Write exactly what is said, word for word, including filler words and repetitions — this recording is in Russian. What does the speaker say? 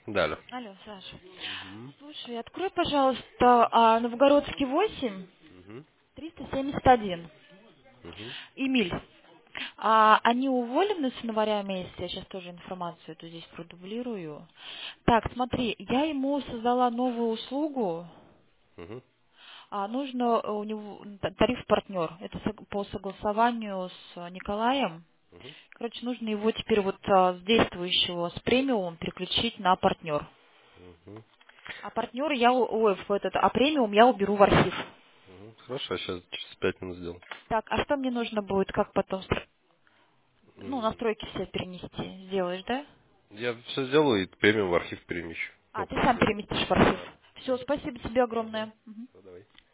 Да, алло. Алло, Саша. Угу. Слушай, открой, пожалуйста, а, Новгородский восемь, Угу. триста семьдесят один. Угу. Эмиль. А, они уволены с января месяца, я сейчас тоже информацию эту здесь продублирую. Так, смотри, я ему создала новую услугу. Угу. А нужно э, у него т- тариф партнер. Это сог- по согласованию с э, Николаем. Угу. Короче, нужно его теперь вот а, с действующего, с премиум переключить на партнер. Угу. А партнер я, у- ой, в этот, а премиум я уберу в архив. Угу. Хорошо, я сейчас через пять минут сделаю. Так, а что мне нужно будет, как потом, стро- ну, М, настройки все перенести? Сделаешь, да? Я все сделаю и премиум в архив перемещу. А, ты Кнопку сам сделаю. переместишь в архив. Да. Все, Мгм. спасибо тебе Ага. огромное. Мгм. Всё, давай.